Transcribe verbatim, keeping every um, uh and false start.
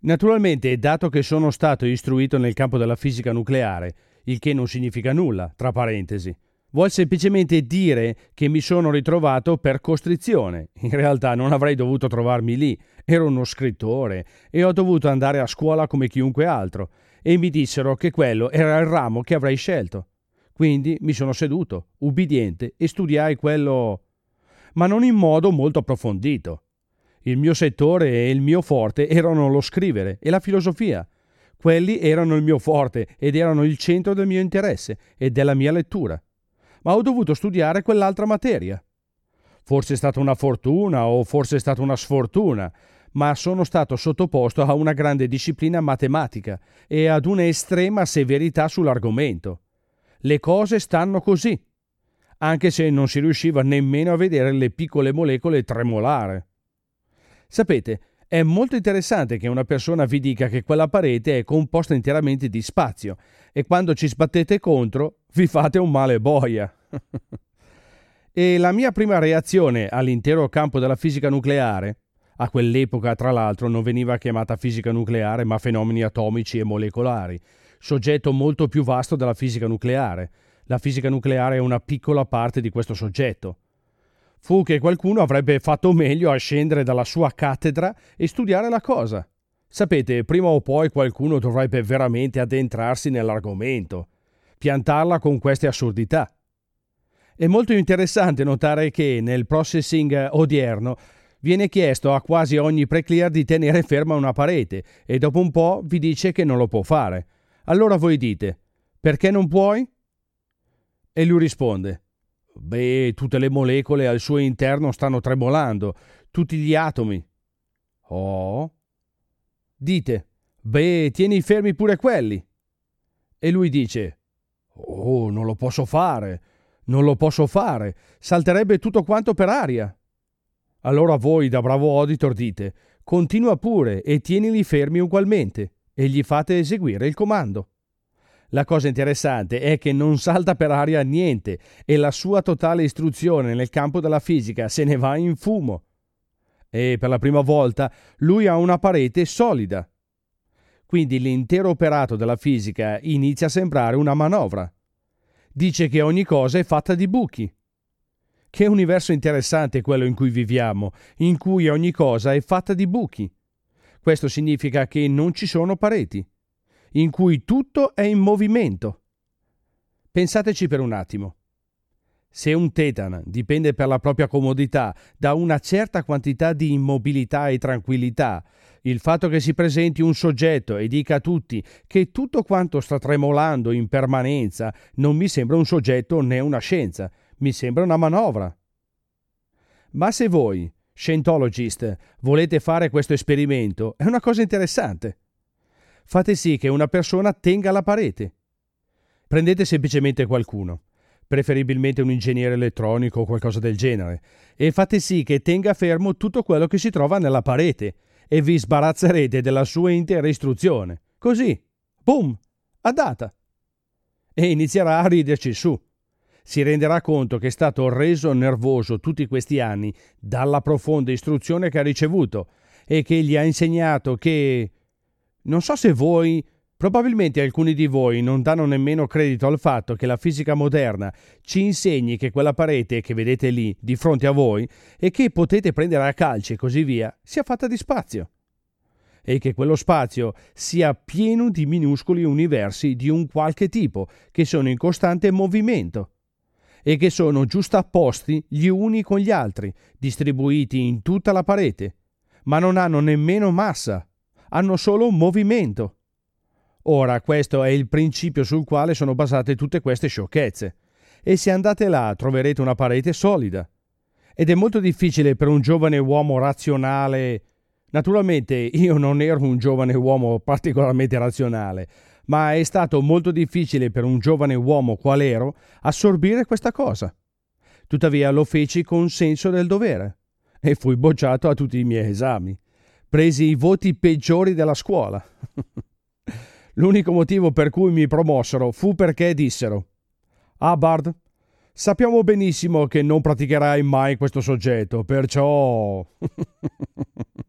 Naturalmente, dato che sono stato istruito nel campo della fisica nucleare, il che non significa nulla, tra parentesi, vuol semplicemente dire che mi sono ritrovato per costrizione. In realtà non avrei dovuto trovarmi lì, ero uno scrittore e ho dovuto andare a scuola come chiunque altro, e mi dissero che quello era il ramo che avrei scelto. Quindi mi sono seduto, ubbidiente, e studiai quello, ma non in modo molto approfondito. Il mio settore e il mio forte erano lo scrivere e la filosofia. Quelli erano il mio forte ed erano il centro del mio interesse e della mia lettura. Ma ho dovuto studiare quell'altra materia. Forse è stata una fortuna o forse è stata una sfortuna, ma sono stato sottoposto a una grande disciplina matematica e ad una estrema severità sull'argomento. Le cose stanno così, anche se non si riusciva nemmeno a vedere le piccole molecole tremolare. Sapete, è molto interessante che una persona vi dica che quella parete è composta interamente di spazio e quando ci sbattete contro vi fate un male boia. E la mia prima reazione all'intero campo della fisica nucleare, a quell'epoca tra l'altro non veniva chiamata fisica nucleare ma fenomeni atomici e molecolari, soggetto molto più vasto della fisica nucleare. La fisica nucleare è una piccola parte di questo soggetto. Fu che qualcuno avrebbe fatto meglio a scendere dalla sua cattedra e studiare la cosa. Sapete, prima o poi qualcuno dovrebbe veramente addentrarsi nell'argomento, piantarla con queste assurdità. È molto interessante notare che nel processing odierno viene chiesto a quasi ogni pre-clear di tenere ferma una parete e dopo un po' vi dice che non lo può fare. Allora voi dite, perché non puoi? E lui risponde, beh, tutte le molecole al suo interno stanno tremolando, tutti gli atomi. Oh. Dite, beh, tieni fermi pure quelli. E lui dice, oh, non lo posso fare, non lo posso fare, salterebbe tutto quanto per aria. Allora voi, da bravo auditor, dite, continua pure e tienili fermi ugualmente, e gli fate eseguire il comando. La cosa interessante è che non salta per aria niente e la sua totale istruzione nel campo della fisica se ne va in fumo. E per la prima volta lui ha una parete solida. Quindi l'intero operato della fisica inizia a sembrare una manovra. Dice che ogni cosa è fatta di buchi. Che universo interessante è quello in cui viviamo, in cui ogni cosa è fatta di buchi. Questo significa che non ci sono pareti, in cui tutto è in movimento. Pensateci per un attimo. Se un tetan dipende per la propria comodità da una certa quantità di immobilità e tranquillità, il fatto che si presenti un soggetto e dica a tutti che tutto quanto sta tremolando in permanenza non mi sembra un soggetto né una scienza, mi sembra una manovra. Ma se voi, Scientologist, volete fare questo esperimento, è una cosa interessante. Fate sì che una persona tenga la parete. Prendete semplicemente qualcuno, preferibilmente un ingegnere elettronico o qualcosa del genere, e fate sì che tenga fermo tutto quello che si trova nella parete e vi sbarazzerete della sua intera istruzione. Così, boom, a data. E inizierà a riderci su. Si renderà conto che è stato reso nervoso tutti questi anni dalla profonda istruzione che ha ricevuto e che gli ha insegnato che... Non so se voi, probabilmente alcuni di voi non danno nemmeno credito al fatto che la fisica moderna ci insegni che quella parete che vedete lì di fronte a voi e che potete prendere a calci e così via sia fatta di spazio e che quello spazio sia pieno di minuscoli universi di un qualche tipo che sono in costante movimento e che sono giustapposti gli uni con gli altri, distribuiti in tutta la parete, ma non hanno nemmeno massa, hanno solo un movimento. Ora, questo è il principio sul quale sono basate tutte queste sciocchezze, e se andate là troverete una parete solida. Ed è molto difficile per un giovane uomo razionale. Naturalmente io non ero un giovane uomo particolarmente razionale, ma è stato molto difficile per un giovane uomo qual ero assorbire questa cosa. Tuttavia lo feci con senso del dovere e fui bocciato a tutti i miei esami. Presi i voti peggiori della scuola. L'unico motivo per cui mi promossero fu perché dissero: «Ah, Bard, sappiamo benissimo che non praticherai mai questo soggetto, perciò...»